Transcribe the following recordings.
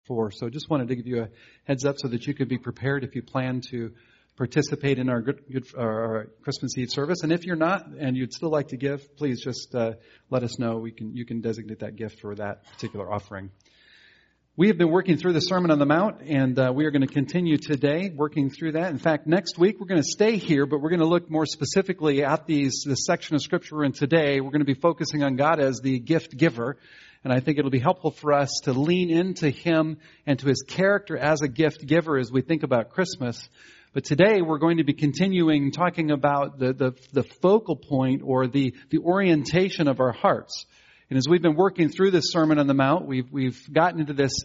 4. So just wanted to give you a heads up so that you could be prepared if you plan to participate in our our Christmas Eve service. And if you're not and you'd still like to give, please just let us know. You can designate that gift for that particular offering. We have been working through the Sermon on the Mount, and we are going to continue today working through that. In fact, next week we're going to stay here, but we're going to look more specifically at this section of Scripture we're in today. We're going to be focusing on God as the gift giver, and I think it'll be helpful for us to lean into Him and to His character as a gift giver as we think about Christmas. But today we're going to be continuing talking about the focal point or the orientation of our hearts. And as we've been working through this Sermon on the Mount, we've gotten into this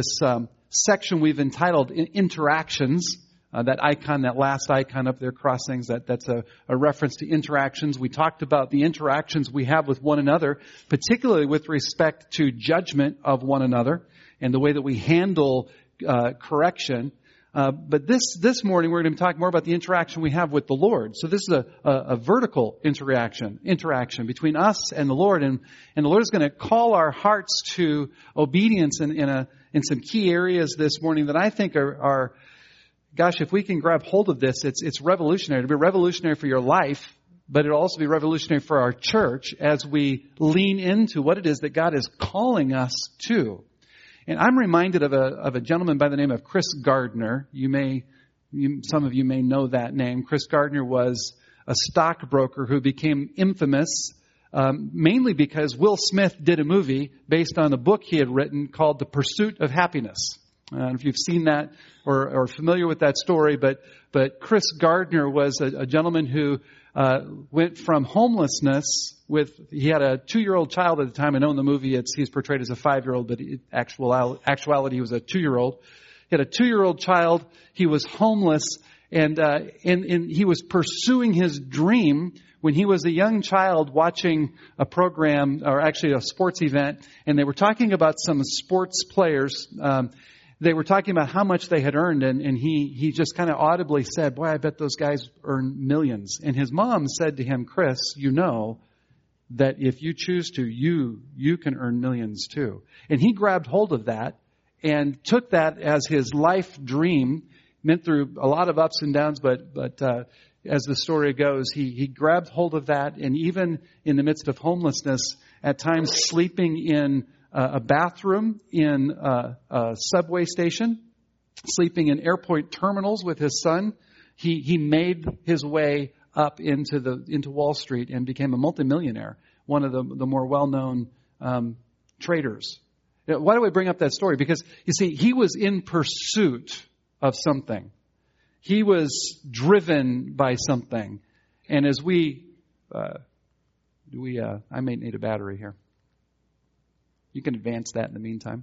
section we've entitled Interactions. That icon, that last icon up there, cross things, that's a reference to interactions. We talked about the interactions we have with one another, particularly with respect to judgment of one another and the way that we handle correction. But this morning we're going to be talking more about the interaction we have with the Lord. So this is a vertical interaction between us and the Lord, and the Lord is going to call our hearts to obedience in some key areas this morning that I think are gosh, if we can grab hold of this, it's revolutionary. It'll be revolutionary for your life, but it'll also be revolutionary for our church as we lean into what it is that God is calling us to. And I'm reminded of a gentleman by the name of Chris Gardner. Some of you may know that name. Chris Gardner was a stockbroker who became infamous mainly because Will Smith did a movie based on a book he had written called The Pursuit of Happiness. If you've seen that or are familiar with that story, but Chris Gardner was a gentleman who went from homelessness he had a 2-year-old child at the time. I know in the movie he's portrayed as a 5-year-old, but in actuality he was a 2-year-old. He had a 2-year-old child. He was homeless, and he was pursuing his dream when he was a young child watching a program, or actually a sports event, and they were talking about some sports players. They were talking about how much they had earned, and he just kind of audibly said, "Boy, I bet those guys earn millions." And his mom said to him, "Chris, you know that if you choose to, you can earn millions too." And he grabbed hold of that and took that as his life dream. Went through a lot of ups and downs, but as the story goes, he grabbed hold of that, and even in the midst of homelessness, at times sleeping in a bathroom in a subway station, sleeping in airport terminals with his son, he made his way up into Wall Street and became a multimillionaire, one of the more well-known traders. Why do I bring up that story? Because, you see, he was in pursuit of something. He was driven by something. And as I may need a battery here. You can advance that in the meantime.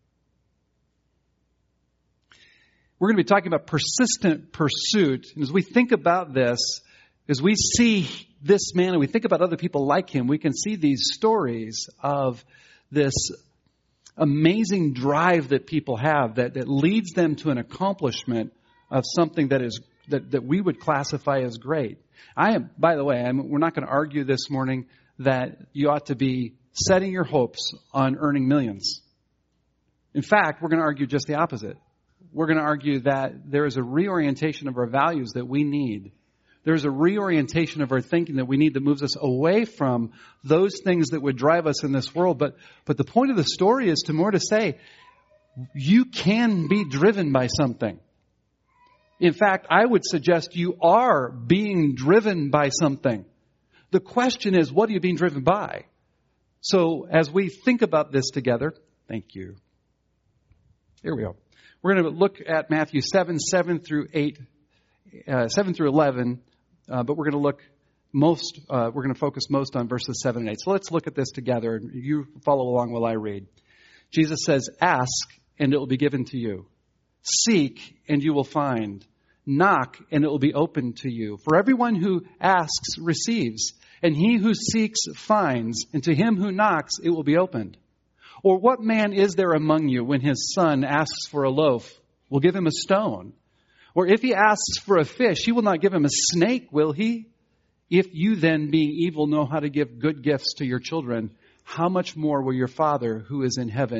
We're going to be talking about persistent pursuit. And as we think about this, as we see this man and we think about other people like him, we can see these stories of this amazing drive that people have that leads them to an accomplishment of something that we would classify as great. By the way, we're not going to argue this morning that you ought to be setting your hopes on earning millions. In fact, we're going to argue just the opposite. We're going to argue that there is a reorientation of our values that we need. There's a reorientation of our thinking that we need that moves us away from those things that would drive us in this world. But the point of the story is to say, you can be driven by something. In fact, I would suggest you are being driven by something. The question is, what are you being driven by? So as we think about this together, thank you. Here we go. We're going to look at Matthew 7 through 11, but we're going to focus most on verses 7 and 8. So let's look at this together, and you follow along while I read. Jesus says, "Ask, and it will be given to you. Seek, and you will find. Knock, and it will be opened to you. For everyone who asks receives, and he who seeks finds, and to him who knocks it will be opened. Or what man is there among you when his son asks for a loaf, will give him a stone? Or if he asks for a fish, he will not give him a snake, will he? If you then, being evil, know how to give good gifts to your children, how much more will your Father who is in heaven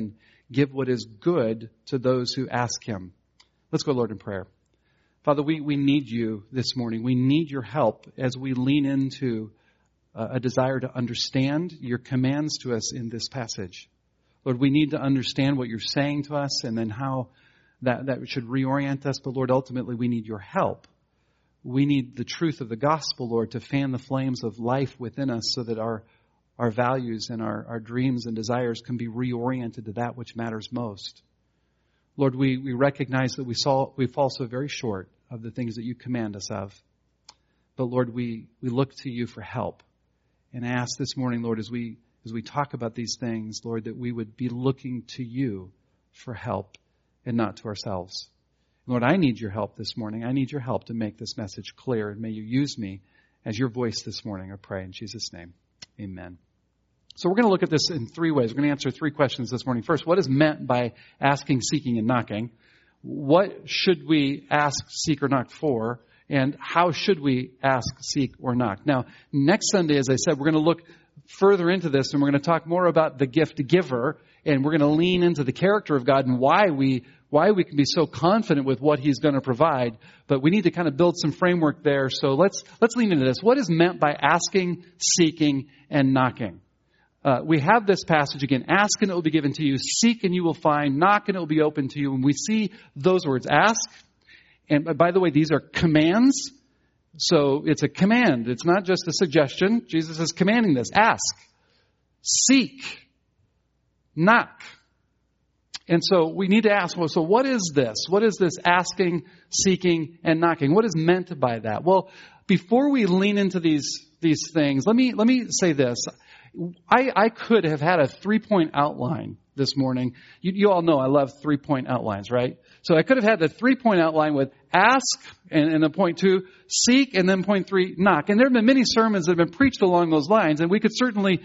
give what is good to those who ask him. Let's go, Lord, in prayer. Father, we need you this morning. We need your help as we lean into a desire to understand your commands to us in this passage. Lord, we need to understand what you're saying to us and then how that should reorient us. But Lord, ultimately, we need your help. We need the truth of the gospel, Lord, to fan the flames of life within us so that our values and our dreams and desires can be reoriented to that which matters most. Lord, we recognize that we fall so very short of the things that you command us of. But Lord, we look to you for help. And I ask this morning, Lord, as we talk about these things, Lord, that we would be looking to you for help and not to ourselves. Lord, I need your help this morning. I need your help to make this message clear. And may you use me as your voice this morning, I pray in Jesus' name. Amen. So we're going to look at this in three ways. We're going to answer three questions this morning. First, what is meant by asking, seeking, and knocking? What should we ask, seek, or knock for? And how should we ask, seek, or knock? Now, next Sunday, as I said, we're going to look further into this, and we're going to talk more about the gift giver, and we're going to lean into the character of God and why we can be so confident with what he's going to provide. But we need to kind of build some framework there. So let's lean into this. What is meant by asking, seeking, and knocking? We have this passage again. Ask and it will be given to you. Seek and you will find. Knock and it will be open to you. And we see those words. Ask. And by the way, these are commands. So it's a command. It's not just a suggestion. Jesus is commanding this. Ask. Seek. Knock. And so we need to ask, well, so what is this? What is this asking, seeking, and knocking? What is meant by that? Well, before we lean into these things, let me say this. I could have had a 3-point outline this morning. You all know I love 3-point outlines, right? So I could have had the 3-point outline with ask and then point 2, seek, and then point 3, knock. And there have been many sermons that have been preached along those lines, and we could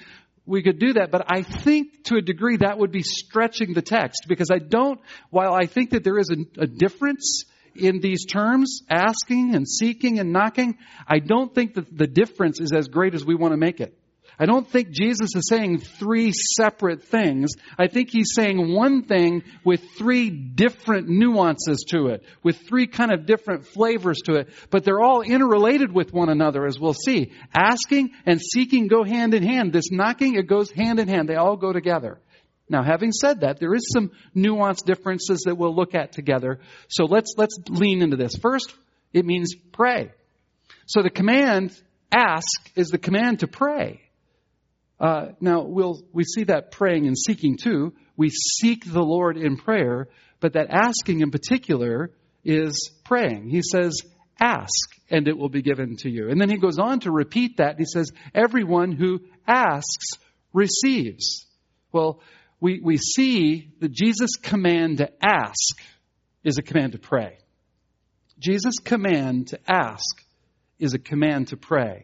do that, but I think to a degree that would be stretching the text because while I think that there is a difference in these terms, asking and seeking and knocking, I don't think that the difference is as great as we want to make it. I don't think Jesus is saying 3 separate things. I think he's saying one thing with 3 different nuances to it, with 3 kind of different flavors to it, but they're all interrelated with one another, as we'll see. Asking and seeking go hand in hand. This knocking, it goes hand in hand. They all go together. Now, having said that, there is some nuanced differences that we'll look at together. So let's lean into this. First, it means pray. So the command, ask, is the command to pray. Now, we see that praying and seeking too. We seek the Lord in prayer, but that asking in particular is praying. He says, ask and it will be given to you. And then he goes on to repeat that. He says, everyone who asks receives. Well, we see that Jesus' command to ask is a command to pray. Jesus' command to ask is a command to pray.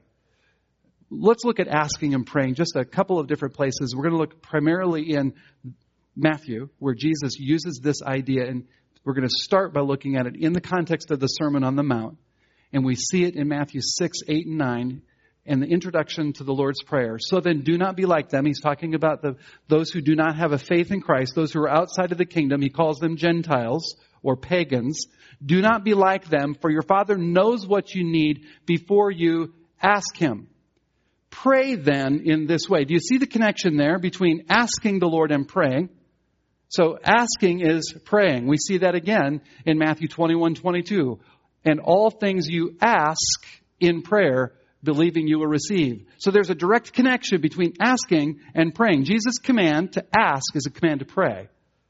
Let's look at asking and praying just a couple of different places. We're going to look primarily in Matthew, where Jesus uses this idea, and we're going to start by looking at it in the context of the Sermon on the Mount. And we see it in Matthew 6, 8, and 9, and the introduction to the Lord's Prayer. So then do not be like them. He's talking about those who do not have a faith in Christ, those who are outside of the kingdom. He calls them Gentiles or pagans. Do not be like them, for your Father knows what you need before you ask him. Pray then in this way. Do you see the connection there between asking the Lord and praying? So asking is praying. We see that again in Matthew 21:22. And all things you ask in prayer, believing you will receive. So there's a direct connection between asking and praying. Jesus' command to ask is a command to pray.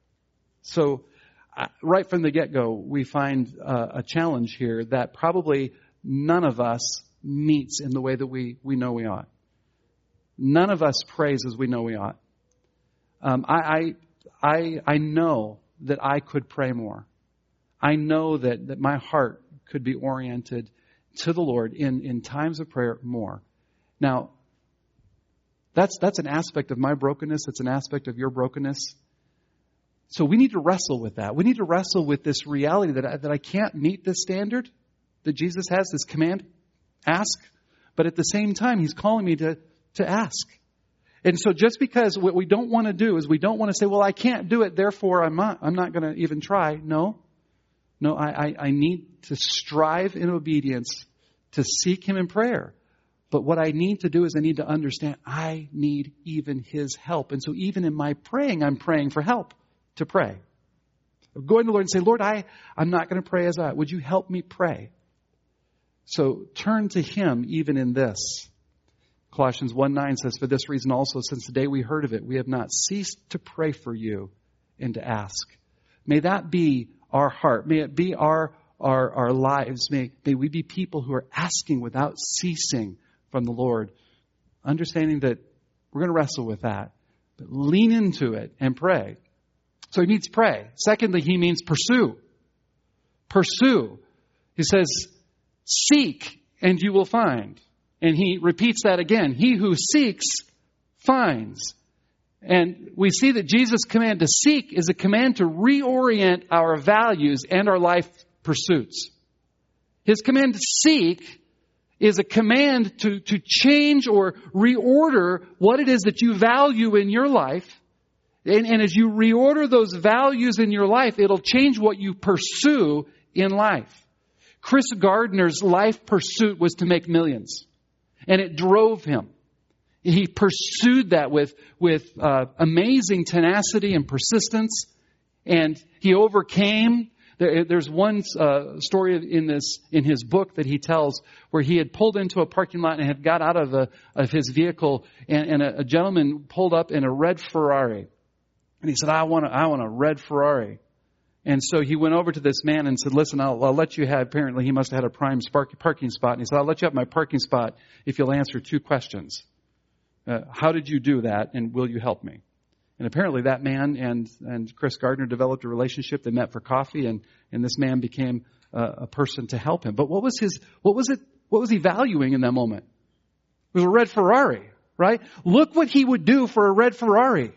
So right from the get-go, we find a challenge here that probably none of us meets in the way that we know we ought. None of us prays as we know we ought. I know that I could pray more. I know that my heart could be oriented to the Lord in times of prayer more. Now, that's an aspect of my brokenness. It's an aspect of your brokenness. So we need to wrestle with that. We need to wrestle with this reality that I can't meet this standard that Jesus has, this command, ask. But at the same time, he's calling me to ask. And so just because what we don't want to do is we don't want to say, well, I can't do it, therefore I'm not going to even try. No, I need to strive in obedience to seek Him in prayer. But what I need to do is I need to understand I need even His help. And so even in my praying, I'm praying for help to pray. I'm going to the Lord and say, Lord, I'm not going to pray as I ought. Would you help me pray? So turn to Him even in this. Colossians 1:9 says, for this reason also, since the day we heard of it, we have not ceased to pray for you and to ask. May that be our heart. May it be our lives. May we be people who are asking without ceasing from the Lord, understanding that we're going to wrestle with that, but lean into it and pray. So He means pray. Secondly, He means pursue. Pursue. He says, seek and you will find. And He repeats that again. He who seeks finds. And we see that Jesus' command to seek is a command to reorient our values and our life pursuits. His command to seek is a command to change or reorder what it is that you value in your life. And as you reorder those values in your life, it'll change what you pursue in life. Chris Gardner's life pursuit was to make millions. And it drove him. He pursued that with amazing tenacity and persistence. And he overcame. There's one story in his book that he tells where he had pulled into a parking lot and had got out of his vehicle, and a gentleman pulled up in a red Ferrari, and he said, "I want a red Ferrari." And so he went over to this man and said, "Listen, I'll let you have." Apparently, he must have had a prime parking spot, and he said, "I'll let you have my parking spot if you'll answer 2 questions. How did you do that, and will you help me?" And apparently that man and Chris Gardner developed a relationship. They met for coffee, and this man became a person to help him. But what was he valuing in that moment? It was a red Ferrari, right? Look what he would do for a red Ferrari.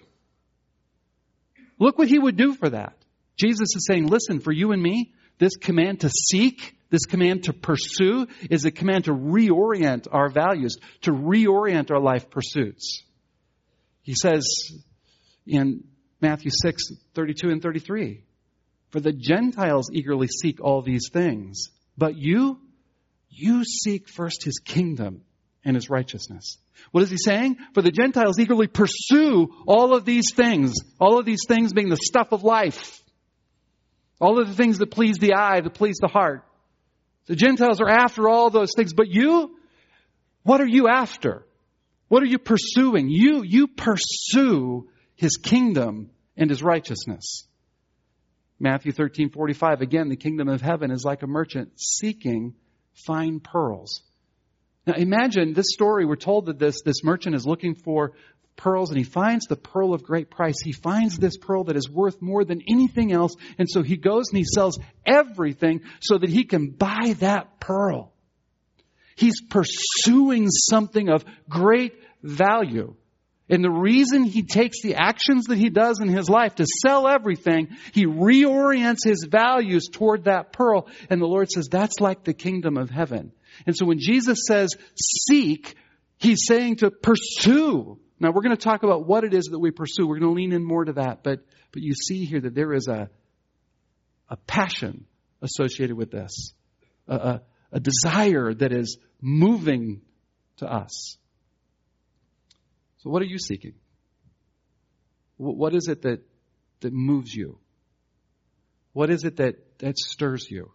Look what he would do for that. Jesus is saying, listen, for you and me, this command to seek, this command to pursue is a command to reorient our values, to reorient our life pursuits. He says in Matthew 6:32 and 33, for the Gentiles eagerly seek all these things, but you seek first His kingdom and His righteousness. What is He saying? For the Gentiles eagerly pursue all of these things being the stuff of life. All of the things that please the eye, that please the heart. The Gentiles are after all those things. But you, what are you after? What are you pursuing? You pursue His kingdom and His righteousness. Matthew 13:45, again, the kingdom of heaven is like a merchant seeking fine pearls. Now imagine this story. We're told that this merchant is looking for pearls, and he finds the pearl of great price. He finds this pearl that is worth more than anything else. And so he goes and he sells everything so that he can buy that pearl. He's pursuing something of great value. And the reason he takes the actions that he does in his life to sell everything, he reorients his values toward that pearl. And the Lord says, that's like the kingdom of heaven. And so when Jesus says seek, He's saying to pursue. Now, we're going to talk about what it is that we pursue. We're going to lean in more to that. But you see here that there is a passion associated with this. A desire that is moving to us. So what are you seeking? What is it that moves you? What is it that stirs you?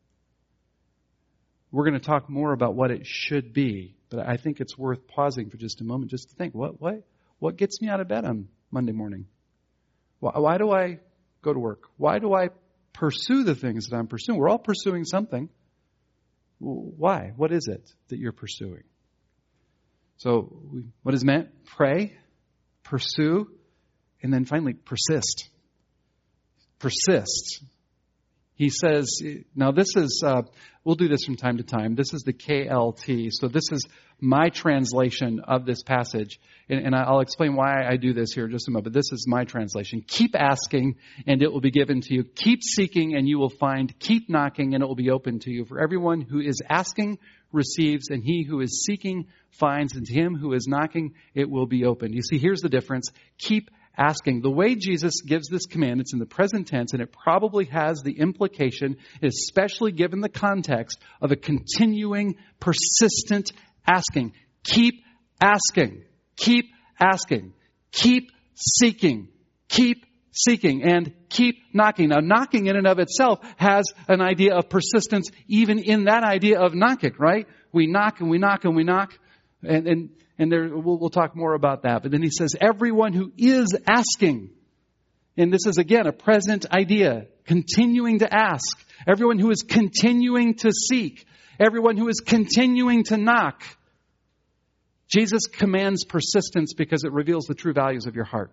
We're going to talk more about what it should be. But I think it's worth pausing for just a moment just to think, what gets me out of bed on Monday morning? Why do I go to work? Why do I pursue the things that I'm pursuing? We're all pursuing something. Why? What is it that you're pursuing? So what is meant? Pray, pursue, and then finally persist. Persist. He says, now this is, we'll do this from time to time. This is the KLT. So this is my translation of this passage. And I'll explain why I do this here in just a moment. But this is my translation. Keep asking and it will be given to you. Keep seeking and you will find. Keep knocking and it will be open to you. For everyone who is asking receives, and he who is seeking finds, and to him who is knocking, it will be opened. You see, here's the difference. Keep asking. The way Jesus gives this command, it's in the present tense, and it probably has the implication, especially given the context, of a continuing, persistent asking. Keep asking. Keep asking. Keep seeking. Keep seeking, and keep knocking. Now, knocking in and of itself has an idea of persistence, even in that idea of knocking, right? We knock and we knock and we knock, and there, we'll talk more about that. But then he says, everyone who is asking, and this is again a present idea, continuing to ask. Everyone who is continuing to seek. Everyone who is continuing to knock. Jesus commands persistence because it reveals the true values of your heart.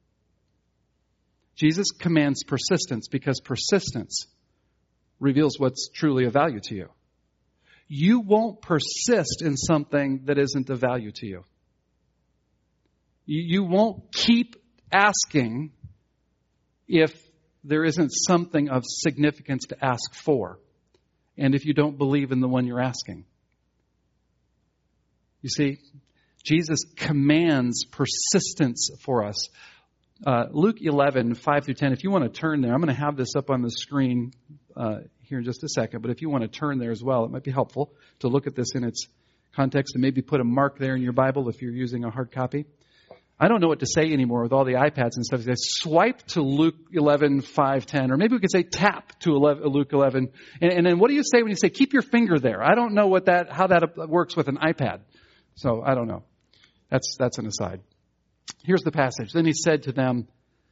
Jesus commands persistence because persistence reveals what's truly of value to you. You won't persist in something that isn't of value to you. You won't keep asking if there isn't something of significance to ask for, and if you don't believe in the one you're asking. You see, Jesus commands persistence for us. Luke 11, 5 through 10, if you want to turn there, I'm going to have this up on the screen here in just a second, but if you want to turn there as well, it might be helpful to look at this in its context and maybe put a mark there in your Bible if you're using a hard copy. I don't know what to say anymore with all the iPads and stuff. Swipe to Luke 11, 5, 10, or maybe we could say tap to Luke 11. And then what do you say when you say keep your finger there? I don't know how that works with an iPad. So I don't know. That's an aside. Here's the passage. Then he said to them,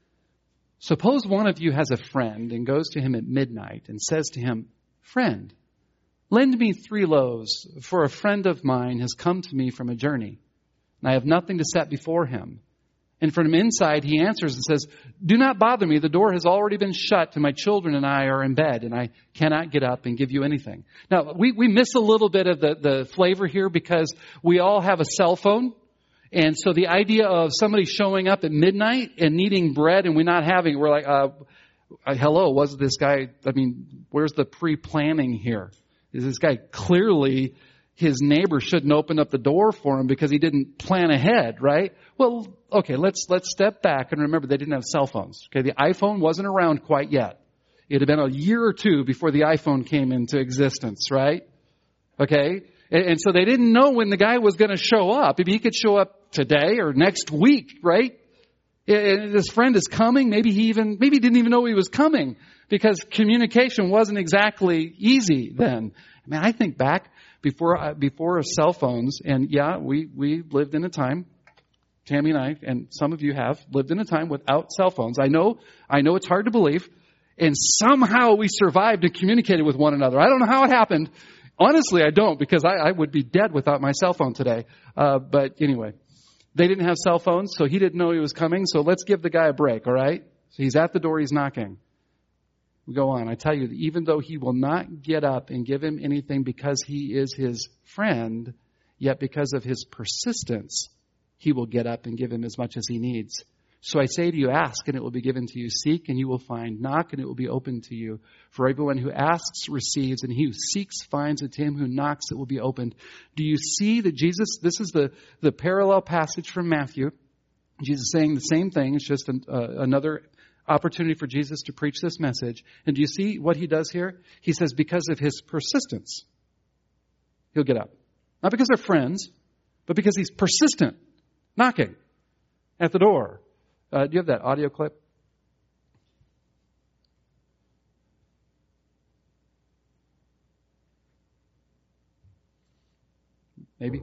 suppose one of you has a friend and goes to him at midnight and says to him, friend, lend me 3 loaves, for a friend of mine has come to me from a journey, and I have nothing to set before him. And from inside he answers and says, do not bother me. The door has already been shut and my children and I are in bed and I cannot get up and give you anything. Now, we miss a little bit of the flavor here because we all have a cell phone. And so the idea of somebody showing up at midnight and needing bread and we're not having it, we're like, hello, was this guy, where's the pre-planning here? Is this guy clearly, his neighbor shouldn't open up the door for him because he didn't plan ahead, right? Well, okay, let's step back and remember they didn't have cell phones. Okay, the iPhone wasn't around quite yet. It had been a year or two before the iPhone came into existence, right? Okay? And so they didn't know when the guy was going to show up. Maybe he could show up today or next week, right? And his friend is coming. Maybe he didn't even know he was coming because communication wasn't exactly easy then. I think back before cell phones, and yeah, we lived in a time, Tammy and I, and some of you have lived in a time without cell phones. I know it's hard to believe, and somehow we survived and communicated with one another. I don't know how it happened. Honestly, I don't, because I would be dead without my cell phone today. But anyway, they didn't have cell phones, so he didn't know he was coming. So let's give the guy a break, all right? So he's at the door, he's knocking. We go on. I tell you, even though he will not get up and give him anything because he is his friend, yet because of his persistence, he will get up and give him as much as he needs. So I say to you, ask, and it will be given to you. Seek, and you will find. Knock, and it will be opened to you. For everyone who asks receives, and he who seeks finds. And to him who knocks, it will be opened. Do you see that Jesus, this is the parallel passage from Matthew. Jesus saying the same thing. It's just another opportunity for Jesus to preach this message. And do you see what he does here? He says because of his persistence, he'll get up. Not because they're friends, but because he's persistent, knocking at the door. Do you have that audio clip? Maybe.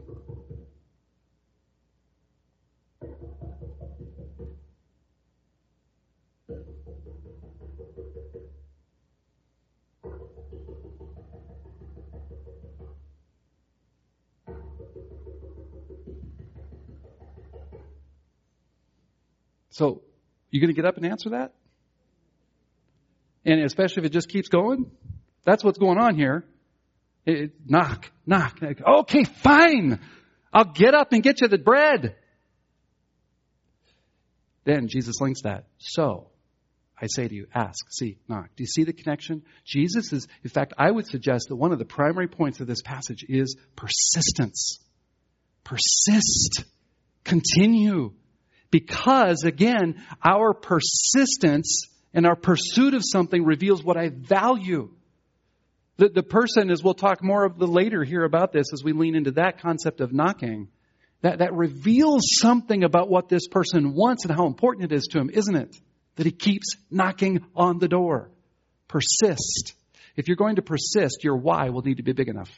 So, you going to get up and answer that? And especially if it just keeps going? That's what's going on here. Knock. Okay, fine. I'll get up and get you the bread. Then Jesus links that. So, I say to you, ask, seek, knock. Do you see the connection? Jesus is, in fact, I would suggest that one of the primary points of this passage is persistence. Persist. Continue. Because, again, our persistence and our pursuit of something reveals what I value. The person, as we'll talk more of the later here about this as we lean into that concept of knocking, that reveals something about what this person wants and how important it is to him, isn't it? That he keeps knocking on the door. Persist. If you're going to persist, your why will need to be big enough.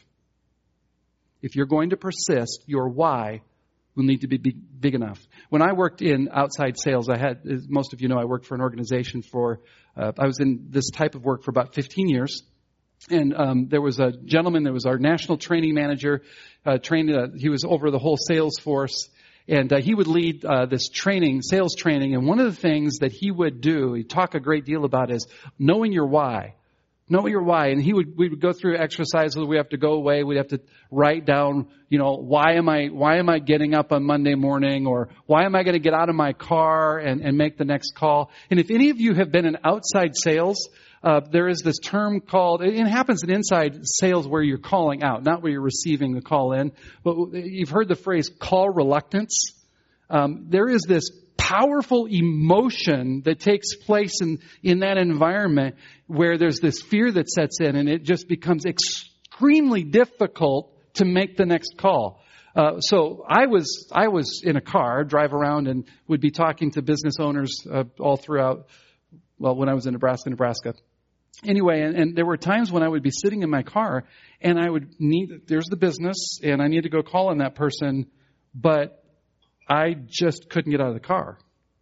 If you're going to persist, your why will need to be big enough. When I worked in outside sales, as most of you know, I worked for an organization I was in this type of work for about 15 years. And there was a gentleman that was our national training manager, he was over the whole sales force. And he would lead this sales training. And one of the things that he would do, he'd talk a great deal about, is knowing your why. Know your why. And we would go through exercises. We have to go away. We'd have to write down, why am I getting up on Monday morning? Or why am I going to get out of my car and make the next call? And if any of you have been in outside sales, there is this term called, it happens in inside sales where you're calling out, not where you're receiving the call in. But you've heard the phrase call reluctance. There is this powerful emotion that takes place in that environment where there's this fear that sets in, and it just becomes extremely difficult to make the next call. So I was in a car, drive around, and would be talking to business owners all throughout, when I was in Nebraska. Anyway, and there were times when I would be sitting in my car, and I would there's the business, and I need to go call on that person, but I just couldn't get out of the car.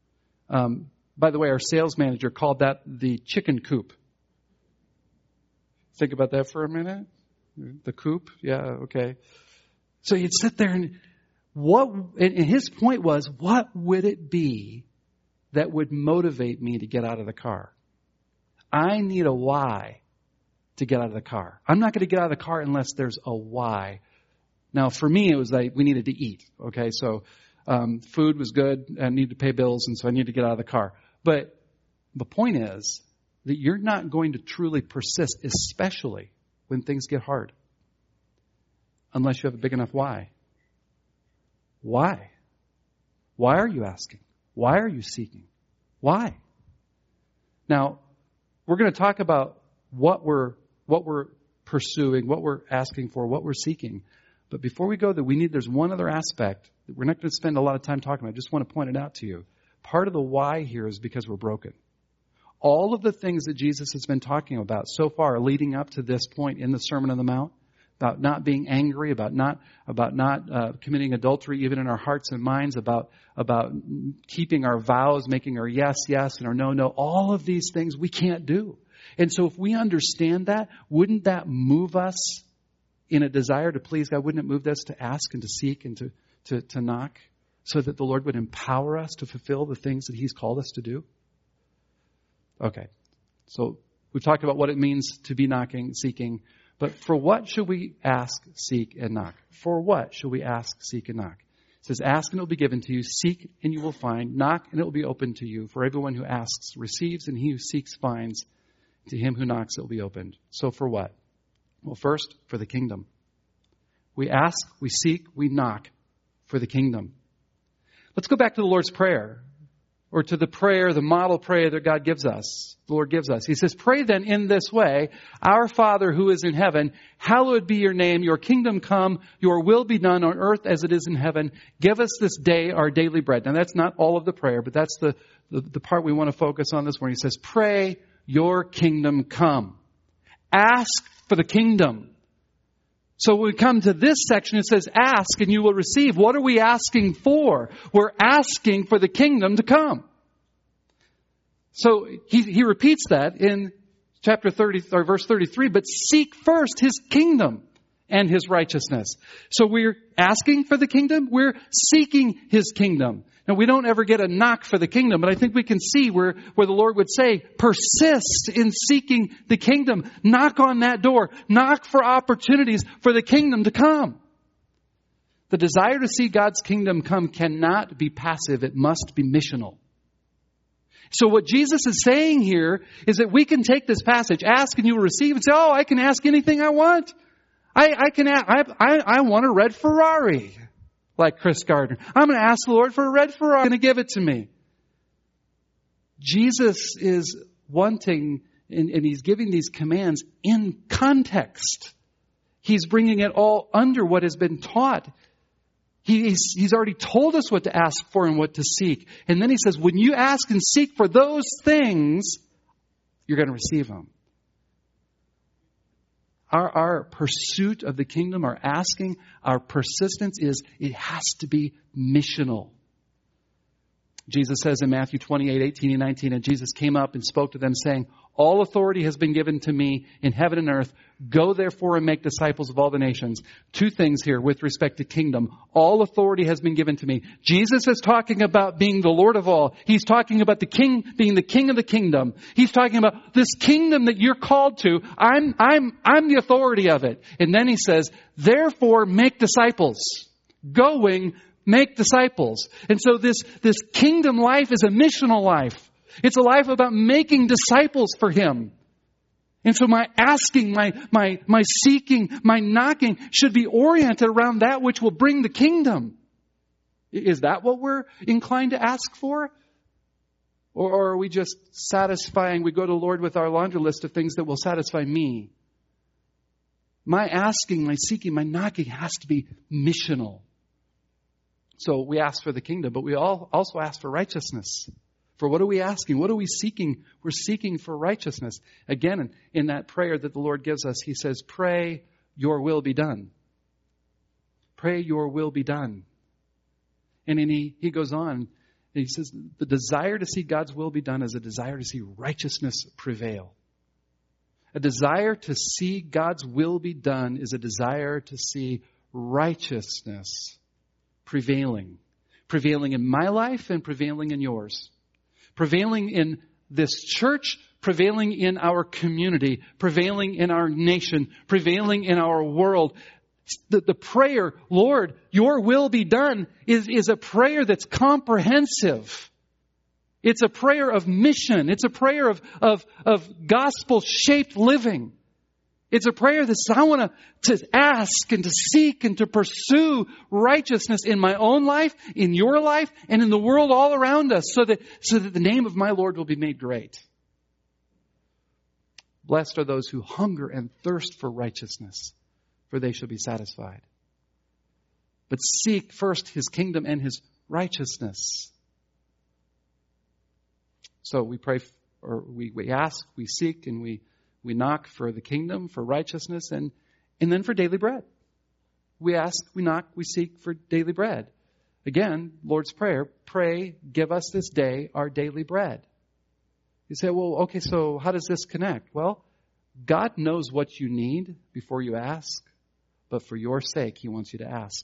By the way, our sales manager called that the chicken coop. Think about that for a minute. The coop? Yeah, okay. So you'd sit there and his point was, what would it be that would motivate me to get out of the car? I need a why to get out of the car. I'm not going to get out of the car unless there's a why. Now, for me, it was like we needed to eat. Okay, so food was good. I needed to pay bills, and so I needed to get out of the car. But the point is that you're not going to truly persist, especially when things get hard, unless you have a big enough why. Why? Why are you asking? Why are you seeking? Why? Now, we're going to talk about what we're pursuing, what we're asking for, what we're seeking. But before we go there, there's one other aspect that we're not going to spend a lot of time talking about. I just want to point it out to you. Part of the why here is because we're broken. All of the things that Jesus has been talking about so far leading up to this point in the Sermon on the Mount, about not being angry, about not committing adultery even in our hearts and minds, about keeping our vows, making our yes, yes, and our no, no. All of these things we can't do. And so if we understand that, wouldn't that move us in a desire to please God? Wouldn't it move us to ask and to seek and to knock so that the Lord would empower us to fulfill the things that He's called us to do? Okay. So we've talked about what it means to be knocking, seeking. But for what should we ask, seek, and knock? For what should we ask, seek, and knock? It says, ask and it will be given to you. Seek and you will find. Knock and it will be opened to you. For everyone who asks receives, and he who seeks finds. To him who knocks it will be opened. So for what? Well, first, for the kingdom. We ask, we seek, we knock for the kingdom. Let's go back to the Lord's Prayer. Or to the prayer, the model prayer that God gives us, the Lord gives us. He says, pray then in this way, Our Father who is in heaven, hallowed be your name, your kingdom come, your will be done on earth as it is in heaven. Give us this day our daily bread. Now that's not all of the prayer, but that's the part we want to focus on this morning. He says, pray your kingdom come. Ask for the kingdom. So when we come to this section, it says, ask and you will receive. What are we asking for? We're asking for the kingdom to come. So he repeats that in chapter 30, or verse 33, but seek first His kingdom and His righteousness. So we're asking for the kingdom. We're seeking His kingdom. Now, we don't ever get a knock for the kingdom, but I think we can see where the Lord would say, persist in seeking the kingdom. Knock on that door. Knock for opportunities for the kingdom to come. The desire to see God's kingdom come cannot be passive. It must be missional. So what Jesus is saying here is that we can take this passage, ask and you will receive, and say, oh, I can ask anything I want. I want a red Ferrari, like Chris Gardner. I'm going to ask the Lord for a red Ferrari. He's going to give it to me. Jesus is wanting, and He's giving these commands in context. He's bringing it all under what has been taught. He's already told us what to ask for and what to seek. And then He says, when you ask and seek for those things, you're going to receive them. Our pursuit of the kingdom, our asking, our persistence it has to be missional. Jesus says in Matthew 28:18 and 19, and Jesus came up and spoke to them saying, all authority has been given to me in heaven and earth. Go therefore and make disciples of all the nations. Two things here with respect to kingdom. All authority has been given to me. Jesus is talking about being the Lord of all. He's talking about the king, being the king of the kingdom. He's talking about this kingdom that you're called to. I'm the authority of it. And then He says, therefore make disciples. Going, make disciples. And so this kingdom life is a missional life. It's a life about making disciples for Him. And so my asking, my seeking, my knocking should be oriented around that which will bring the kingdom. Is that what we're inclined to ask for? Or are we just satisfying, we go to the Lord with our laundry list of things that will satisfy me? My asking, my seeking, my knocking has to be missional. So we ask for the kingdom, but we also ask for righteousness. For what are we asking? What are we seeking? We're seeking for righteousness. Again, in that prayer that the Lord gives us, He says, pray your will be done. Pray your will be done. And then he goes on, and He says, the desire to see God's will be done is a desire to see righteousness prevail. A desire to see God's will be done is a desire to see righteousness prevailing. Prevailing in my life and prevailing in yours. Prevailing in this church, prevailing in our community, prevailing in our nation, prevailing in our world. The prayer, Lord, your will be done, is a prayer that's comprehensive. It's a prayer of mission. It's a prayer of gospel-shaped living. It's a prayer that I want to ask and to seek and to pursue righteousness in my own life, in your life, and in the world all around us so that the name of my Lord will be made great. Blessed are those who hunger and thirst for righteousness, for they shall be satisfied. But seek first His kingdom and His righteousness. So we pray, or we ask, we seek, and we knock for the kingdom, for righteousness, and then for daily bread. We ask, we knock, we seek for daily bread. Again, Lord's Prayer, pray, give us this day our daily bread. You say, well, okay, so how does this connect? Well, God knows what you need before you ask, but for your sake, He wants you to ask.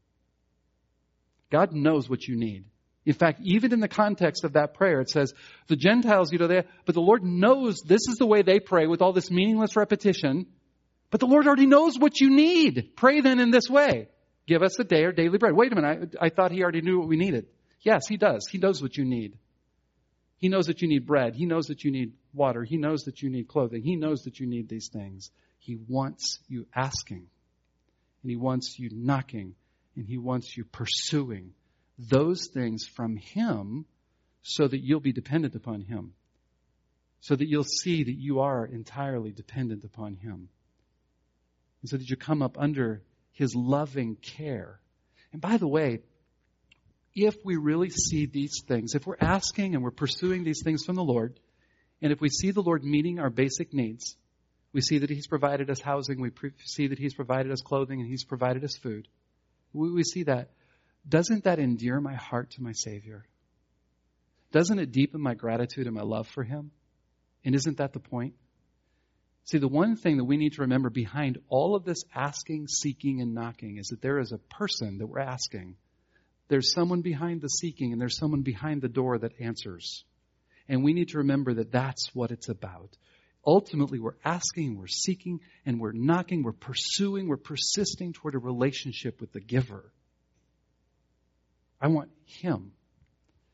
God knows what you need. In fact, even in the context of that prayer, it says, the Gentiles, but the Lord knows this is the way they pray with all this meaningless repetition. But the Lord already knows what you need. Pray then in this way. Give us a day our daily bread. Wait a minute, I thought He already knew what we needed. Yes, He does. He knows what you need. He knows that you need bread. He knows that you need water. He knows that you need clothing. He knows that you need these things. He wants you asking. And He wants you knocking. And He wants you pursuing those things from Him so that you'll be dependent upon Him. So that you'll see that you are entirely dependent upon Him. And so that you come up under His loving care. And by the way, if we really see these things, if we're asking and we're pursuing these things from the Lord, and if we see the Lord meeting our basic needs, we see that He's provided us housing, we see that He's provided us clothing, and He's provided us food. We see that. Doesn't that endear my heart to my Savior? Doesn't it deepen my gratitude and my love for Him? And isn't that the point? See, the one thing that we need to remember behind all of this asking, seeking, and knocking is that there is a person that we're asking. There's someone behind the seeking, and there's someone behind the door that answers. And we need to remember that that's what it's about. Ultimately, we're asking, we're seeking, and we're knocking, we're pursuing, we're persisting toward a relationship with the giver. I want Him.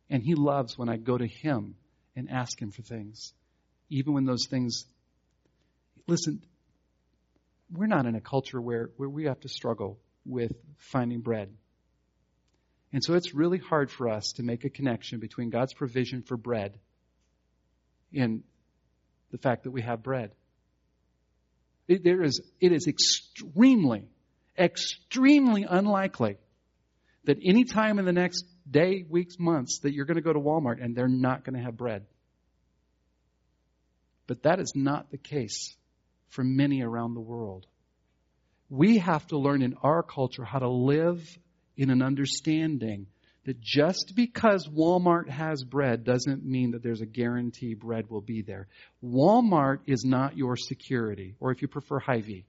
And He loves when I go to Him and ask Him for things. Even when those things... Listen, we're not in a culture where we have to struggle with finding bread. And so it's really hard for us to make a connection between God's provision for bread and the fact that we have bread. It is extremely unlikely that any time in the next day, weeks, months that you're going to go to Walmart and they're not going to have bread. But that is not the case for many around the world. We have to learn in our culture how to live in an understanding that just because Walmart has bread doesn't mean that there's a guarantee bread will be there. Walmart is not your security, or if you prefer, Hy-Vee.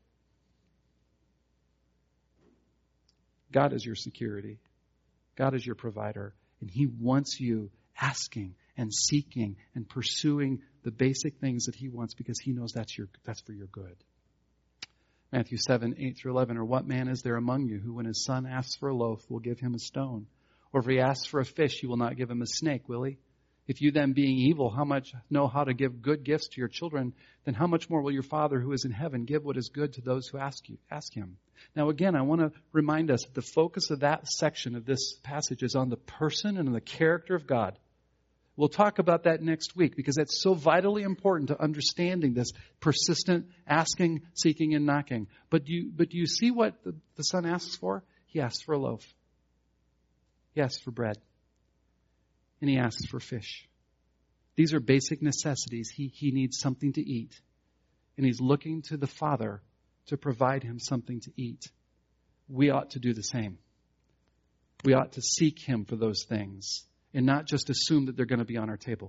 God is your security. God is your provider. And He wants you asking and seeking and pursuing the basic things that He wants because He knows that's for your good. Matthew 7:8-11, or what man is there among you who when his son asks for a loaf will give him a stone? Or if he asks for a fish, you will not give him a snake, will he? If you then being evil, know how to give good gifts to your children, then how much more will your Father who is in heaven give what is good to those who ask Him? Now again, I want to remind us that the focus of that section of this passage is on the person and on the character of God. We'll talk about that next week because that's so vitally important to understanding this persistent asking, seeking, and knocking. But do you see what the son asks for? He asks for a loaf. He asks for bread. And he asks for fish. These are basic necessities. He needs something to eat. And he's looking to the Father to provide him something to eat. We ought to do the same. We ought to seek Him for those things and not just assume that they're going to be on our table.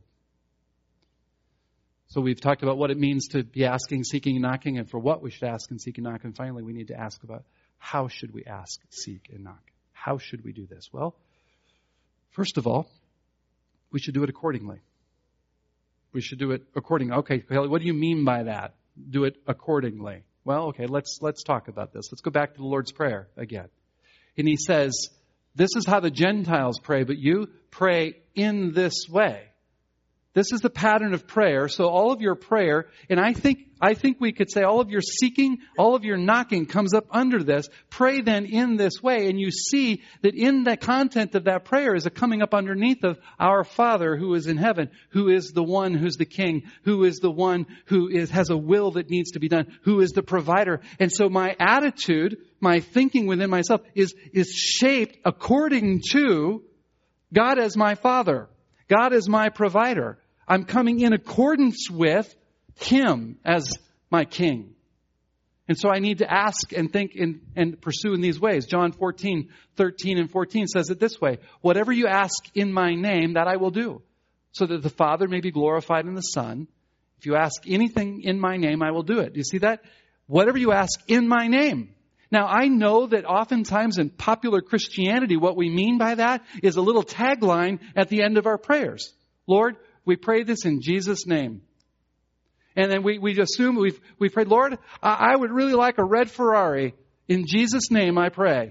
So we've talked about what it means to be asking, seeking, and knocking, and for what we should ask and seek and knock. And finally, we need to ask about how should we ask, seek, and knock? How should we do this? Well, first of all, we should do it accordingly. We should do it accordingly. Okay, what do you mean by that? Do it accordingly. Well, okay, let's talk about this. Let's go back to the Lord's Prayer again. And He says, this is how the Gentiles pray, but you pray in this way. This is the pattern of prayer. So all of your prayer, and I think we could say all of your seeking, all of your knocking comes up under this. Pray then in this way. And you see that in the content of that prayer is a coming up underneath of our Father who is in heaven, who is the one who's the King, who is the one who has a will that needs to be done, who is the provider. And so my attitude, my thinking within myself is shaped according to God as my Father. God as my provider. I'm coming in accordance with Him as my King. And so I need to ask and think and pursue in these ways. John 14:13-14 says it this way. Whatever you ask in my name, that I will do. So that the Father may be glorified in the Son. If you ask anything in my name, I will do it. Do you see that? Whatever you ask in my name. Now, I know that oftentimes in popular Christianity, what we mean by that is a little tagline at the end of our prayers. Lord, we pray this in Jesus' name. And then we assume we prayed, Lord, I would really like a red Ferrari. In Jesus' name I pray.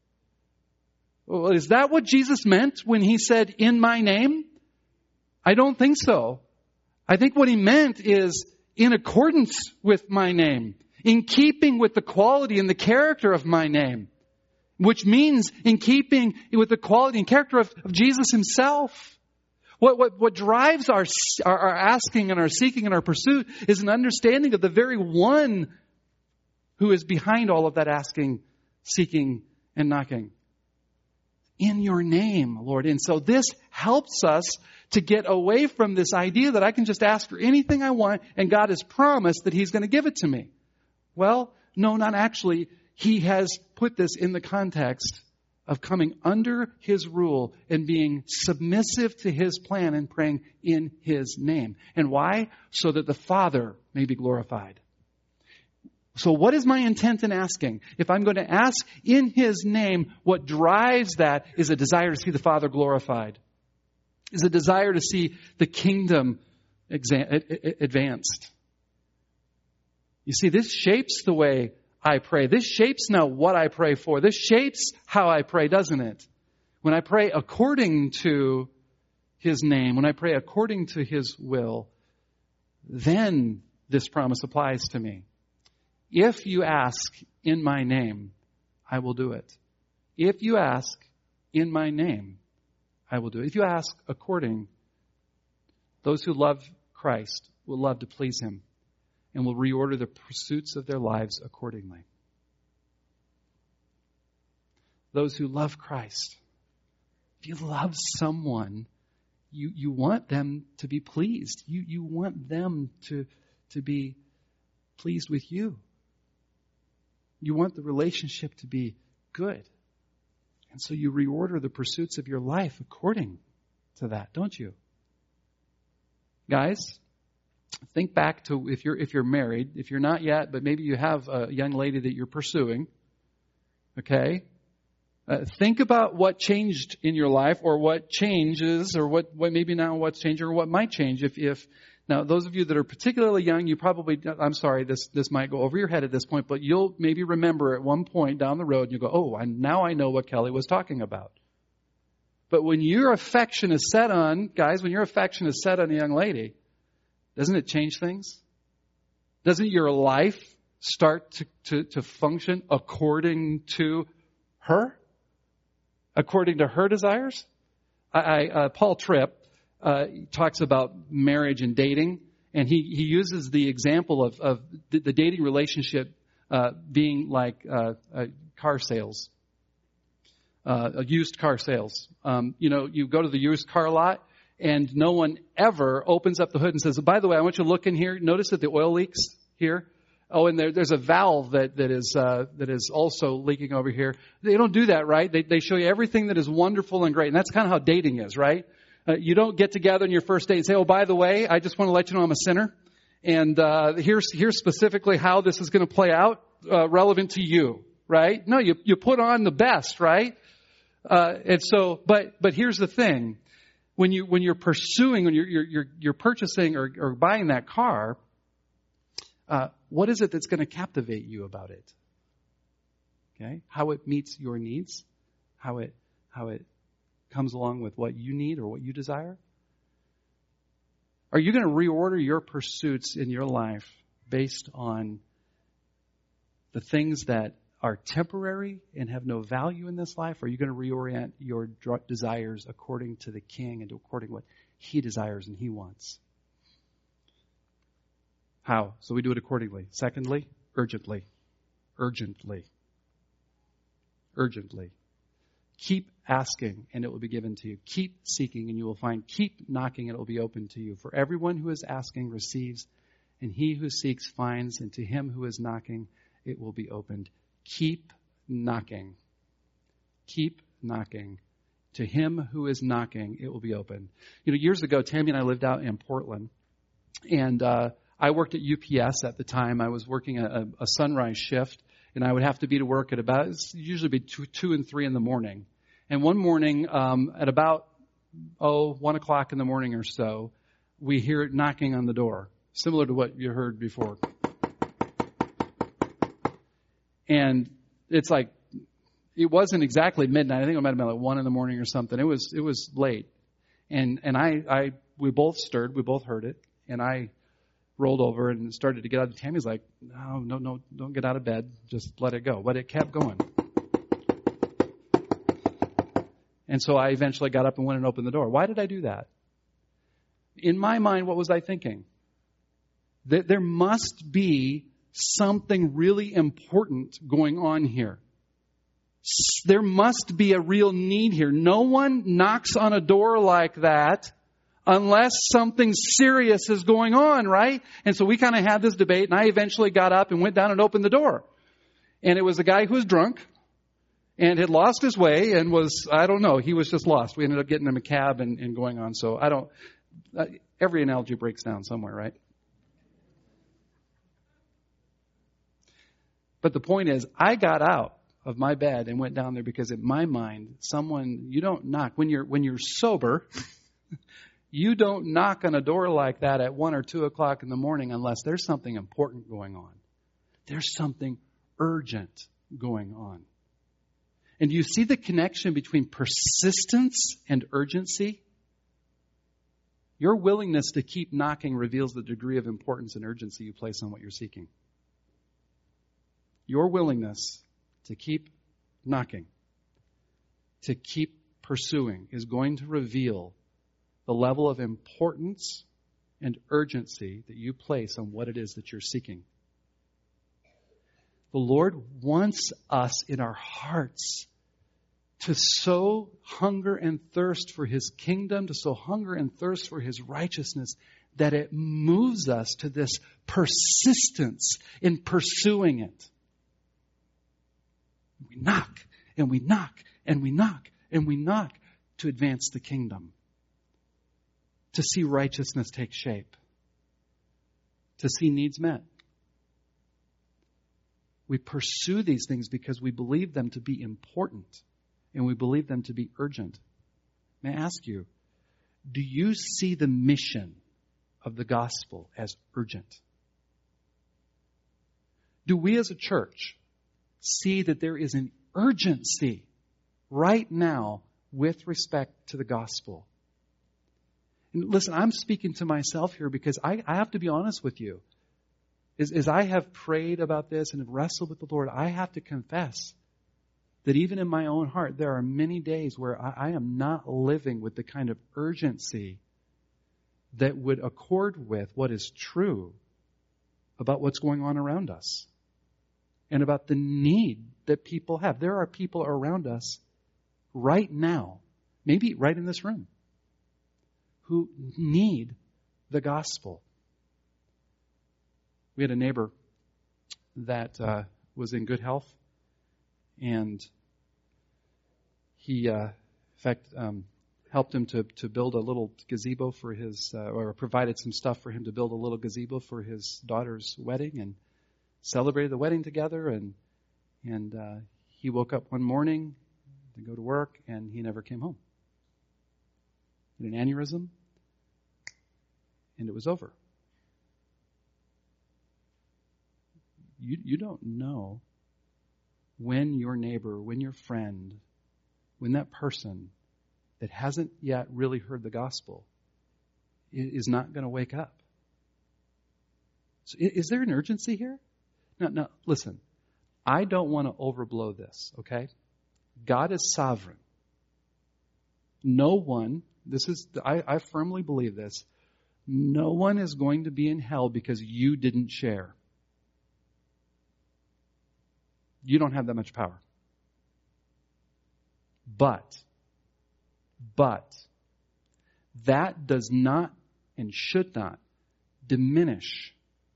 Well, is that what Jesus meant when He said, in my name? I don't think so. I think what He meant is in accordance with my name. In keeping with the quality and the character of my name. Which means in keeping with the quality and character of Jesus Himself. What drives our asking and our seeking and our pursuit is an understanding of the very one who is behind all of that asking, seeking, and knocking. In your name, Lord. And so this helps us to get away from this idea that I can just ask for anything I want and God has promised that He's going to give it to me. Well, no, not actually. He has put this in the context of coming under His rule and being submissive to His plan and praying in His name. And why? So that the Father may be glorified. So what is my intent in asking? If I'm going to ask in His name, what drives that is a desire to see the Father glorified. Is a desire to see the kingdom advanced. You see, this shapes the way I pray. This shapes now what I pray for. This shapes how I pray, doesn't it? When I pray according to His name, when I pray according to His will, then this promise applies to me. If you ask in my name, I will do it. If you ask in my name, I will do it. If you ask according, those who love Christ will love to please Him and will reorder the pursuits of their lives accordingly. Those who love Christ, if you love someone, you want them to be pleased. You want them to be pleased with you. You want the relationship to be good. And so you reorder the pursuits of your life according to that, don't you? Guys, think back to if you're married, if you're not yet, but maybe you have a young lady that you're pursuing. Okay? Think about what changed in your life, or what changes, or what maybe now what's changing, or what might change if now those of you that are particularly young, you probably, I'm sorry, this might go over your head at this point, but you'll maybe remember at one point down the road, and you go, oh, now I know what Kelly was talking about. But when your affection is set on, guys, when your affection is set on a young lady, doesn't it change things? Doesn't your life start to function according to her? According to her desires? Paul Tripp talks about marriage and dating, and he uses the example of the dating relationship being like car sales, used car sales. You go to the used car lot, and no one ever opens up the hood and says, by the way, I want you to look in here. Notice that the oil leaks here. Oh, and there's a valve that is also leaking over here. They don't do that, right? They show you everything that is wonderful and great. And that's kind of how dating is, right? You don't get together on your first date and say, oh, by the way, I just want to let you know I'm a sinner. And here's specifically how this is going to play out relevant to you, right? No, you put on the best, right? And so, but here's the thing. When you're pursuing, when you're purchasing or buying that car, what is it that's going to captivate you about it? Okay, how it meets your needs, how it comes along with what you need or what you desire. Are you going to reorder your pursuits in your life based on the things that are temporary and have no value in this life? Or are you going to reorient your desires according to the King and according to what He desires and He wants? How? So we do it accordingly. Secondly, urgently. Urgently. Urgently. Keep asking and it will be given to you. Keep seeking and you will find. Keep knocking and it will be opened to you. For everyone who is asking receives, and he who seeks finds, and to him who is knocking it will be opened. Keep knocking. Keep knocking. To him who is knocking it will be opened. Years ago, Tammy and I lived out in Portland, and I worked at UPS at the time. I was working a sunrise shift, and I would have to be to work at usually be 2 and 3 in the morning. And one morning, at about 1 o'clock in the morning or so, we hear it knocking on the door, similar to what you heard before. And it's like, it wasn't exactly midnight. I think it might have been like 1 in the morning or something. It was late, and we both stirred. We both heard it, and I rolled over and started to get out. Tammy's like, no, don't get out of bed. Just let it go. But it kept going. And so I eventually got up and went and opened the door. Why did I do that? In my mind, what was I thinking? There must be something really important going on here. There must be a real need here. No one knocks on a door like that unless something serious is going on, right? And so we kind of had this debate, and I eventually got up and went down and opened the door. And it was a guy who was drunk and had lost his way and he was just lost. We ended up getting him a cab and going on. So every analogy breaks down somewhere, right? But the point is, I got out of my bed and went down there because in my mind, you don't knock. When you're sober, you don't knock on a door like that at 1 or 2 o'clock in the morning unless there's something important going on. There's something urgent going on. And do you see the connection between persistence and urgency? Your willingness to keep knocking reveals the degree of importance and urgency you place on what you're seeking. Your willingness to keep knocking, to keep pursuing, is going to reveal the level of importance and urgency that you place on what it is that you're seeking. The Lord wants us in our hearts to so hunger and thirst for His kingdom, to so hunger and thirst for His righteousness, that it moves us to this persistence in pursuing it. We knock, and we knock, and we knock, and we knock to advance the kingdom, to see righteousness take shape, to see needs met. We pursue these things because we believe them to be important and we believe them to be urgent. May I ask you, do you see the mission of the gospel as urgent? Do we as a church see that there is an urgency right now with respect to the gospel? And listen, I'm speaking to myself here because I have to be honest with you. As I have prayed about this and have wrestled with the Lord, I have to confess that even in my own heart, there are many days where I am not living with the kind of urgency that would accord with what is true about what's going on around us and about the need that people have. There are people around us right now, maybe right in this room, who need the gospel. We had a neighbor that was in good health, and he, in fact, helped him to build a little gazebo for his, or provided some stuff for him to build a little gazebo for his daughter's wedding, and celebrated the wedding together. And he woke up one morning to go to work, and he never came home. He had an aneurysm, and it was over. You don't know when your neighbor, when your friend, when that person that hasn't yet really heard the gospel is not going to wake up. So is there an urgency here? Now, listen, I don't want to overblow this, okay? God is sovereign. No one, I firmly believe this, no one is going to be in hell because you didn't share. You don't have that much power. But that does not and should not diminish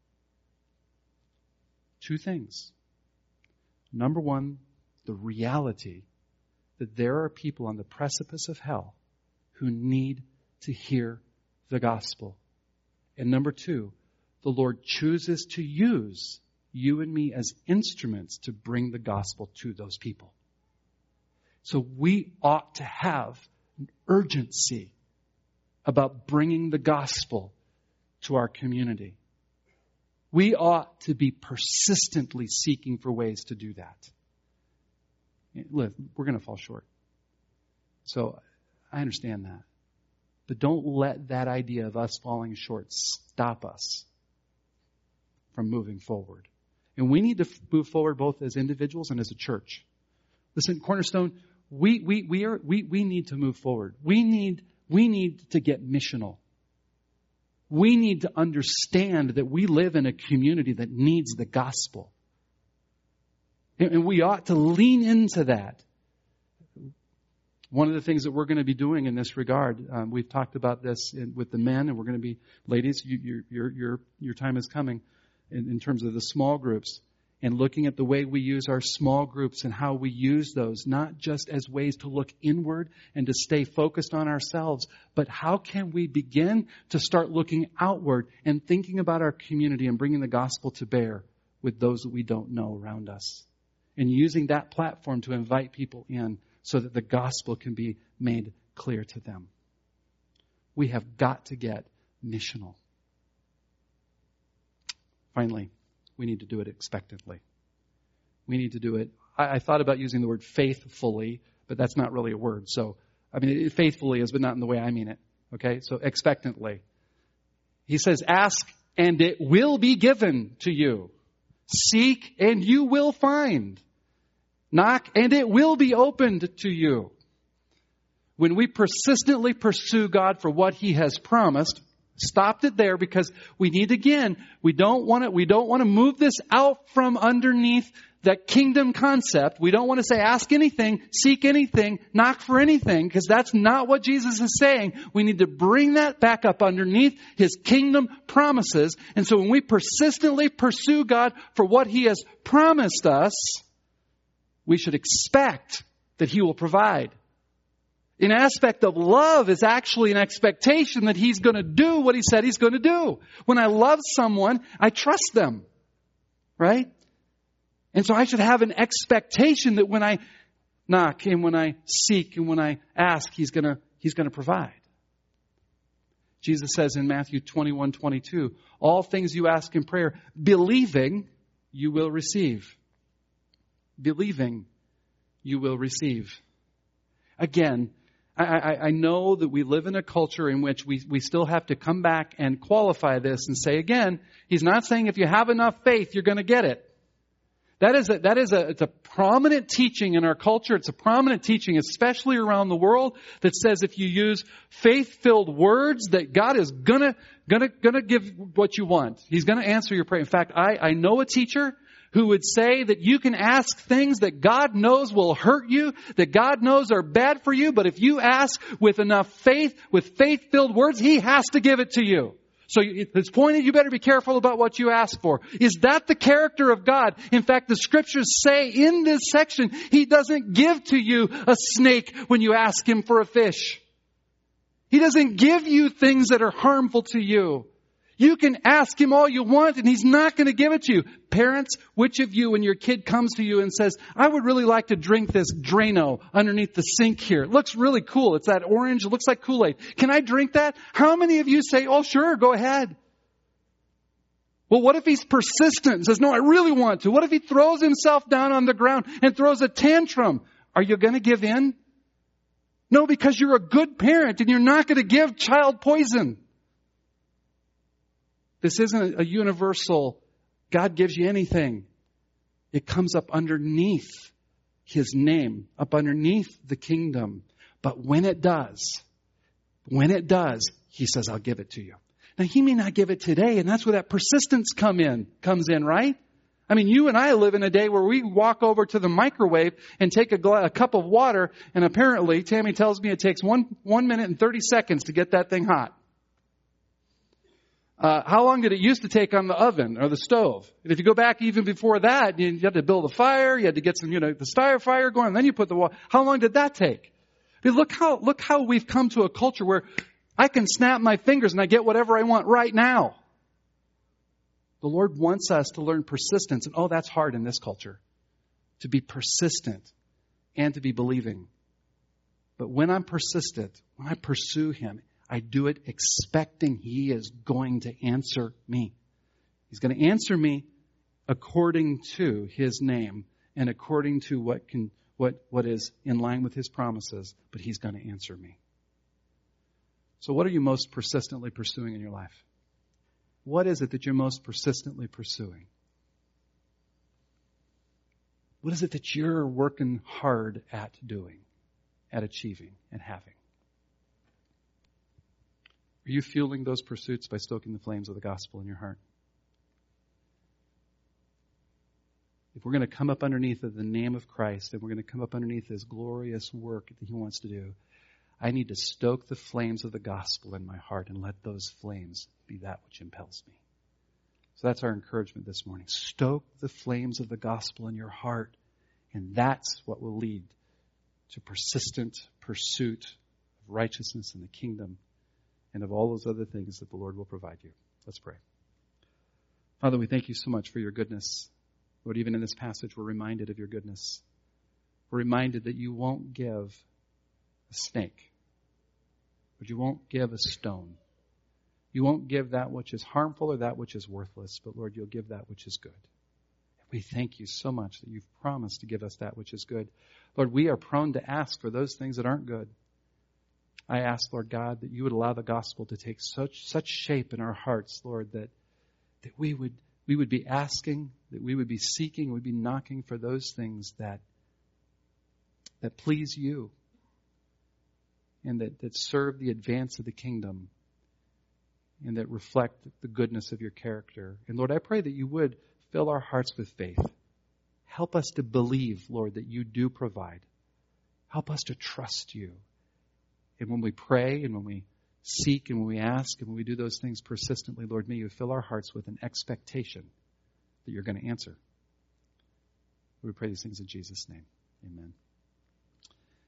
two things. Number one, the reality that there are people on the precipice of hell who need to hear the gospel. And number two, the Lord chooses to use you and me as instruments to bring the gospel to those people. So we ought to have an urgency about bringing the gospel to our community. We ought to be persistently seeking for ways to do that. Look, we're going to fall short. So I understand that. But don't let that idea of us falling short stop us from moving forward. And we need to move forward both as individuals and as a church. Listen, Cornerstone, we need to move forward. We need to get missional. We need to understand that we live in a community that needs the gospel. And we ought to lean into that. One of the things that we're going to be doing in this regard, we've talked about this with the men, and we're going to be, ladies, your time is coming in terms of the small groups, and looking at the way we use our small groups and how we use those, not just as ways to look inward and to stay focused on ourselves, but how can we begin to start looking outward and thinking about our community and bringing the gospel to bear with those that we don't know around us, and using that platform to invite people in so that the gospel can be made clear to them. We have got to get missional. Finally, we need to do it expectantly. We need to do it. I thought about using the word faithfully, but that's not really a word. So, faithfully is, but not in the way I mean it. Okay, so expectantly. He says, ask and it will be given to you. Seek and you will find. Knock and it will be opened to you. When we persistently pursue God for what He has promised, stopped it there because we need, again, we don't want to move this out from underneath that kingdom concept. We don't want to say ask anything, seek anything, knock for anything, because that's not what Jesus is saying. We need to bring that back up underneath His kingdom promises. And so when we persistently pursue God for what He has promised us, we should expect that He will provide. An aspect of love is actually an expectation that He's going to do what He said He's going to do. When I love someone, I trust them. Right? And so I should have an expectation that when I knock and when I seek and when I ask, He's going to provide. Jesus says in Matthew 21:22, all things you ask in prayer, believing, you will receive. Believing, you will receive. Again, I know that we live in a culture in which we still have to come back and qualify this and say again, He's not saying if you have enough faith, you're going to get it. It's a prominent teaching in our culture. It's a prominent teaching, especially around the world, that says if you use faith-filled words, that God is gonna give what you want. He's gonna answer your prayer. In fact, I know a teacher who would say that you can ask things that God knows will hurt you, that God knows are bad for you, but if you ask with enough faith, with faith-filled words, He has to give it to you. So it's pointed, you better be careful about what you ask for. Is that the character of God? In fact, the Scriptures say in this section, He doesn't give to you a snake when you ask Him for a fish. He doesn't give you things that are harmful to you. You can ask Him all you want and He's not going to give it to you. Parents, which of you, when your kid comes to you and says, I would really like to drink this Drano underneath the sink here. It looks really cool. It's that orange. It looks like Kool-Aid. Can I drink that? How many of you say, oh, sure, go ahead? Well, what if he's persistent and says, no, I really want to? What if he throws himself down on the ground and throws a tantrum? Are you going to give in? No, because you're a good parent and you're not going to give child poison. This isn't a universal, God gives you anything. It comes up underneath His name, up underneath the kingdom. But when it does, He says, I'll give it to you. Now, He may not give it today, and that's where that persistence comes in, right? I mean, you and I live in a day where we walk over to the microwave and take a cup of water, and apparently, Tammy tells me it takes 1 minute and 30 seconds to get that thing hot. How long did it used to take on the oven or the stove? And if you go back even before that, you had to build a fire, you had to get some, the starter fire going, and then you put the water. How long did that take? I mean, look how we've come to a culture where I can snap my fingers and I get whatever I want right now. The Lord wants us to learn persistence, and that's hard in this culture. To be persistent and to be believing. But when I'm persistent, when I pursue Him, I do it expecting He is going to answer me. He's going to answer me according to His name and according to what is in line with His promises, but He's going to answer me. So what are you most persistently pursuing in your life? What is it that you're most persistently pursuing? What is it that you're working hard at doing, at achieving, and having? Are you fueling those pursuits by stoking the flames of the gospel in your heart? If we're going to come up underneath of the name of Christ and we're going to come up underneath His glorious work that He wants to do, I need to stoke the flames of the gospel in my heart and let those flames be that which impels me. So that's our encouragement this morning. Stoke the flames of the gospel in your heart, and that's what will lead to persistent pursuit of righteousness in the kingdom and of all those other things that the Lord will provide you. Let's pray. Father, we thank You so much for Your goodness. Lord, even in this passage, we're reminded of Your goodness. We're reminded that You won't give a snake, but You won't give a stone. You won't give that which is harmful or that which is worthless, but Lord, You'll give that which is good. We thank You so much that You've promised to give us that which is good. Lord, we are prone to ask for those things that aren't good. I ask, Lord God, that you would allow the gospel to take such shape in our hearts, Lord, that we would be asking, that we would be seeking, we would be knocking for those things that please you and that serve the advance of the kingdom and that reflect the goodness of your character. And Lord, I pray that you would fill our hearts with faith. Help us to believe, Lord, that you do provide. Help us to trust you. And when we pray and when we seek and when we ask and when we do those things persistently, Lord, may you fill our hearts with an expectation that you're going to answer. We pray these things in Jesus' name. Amen.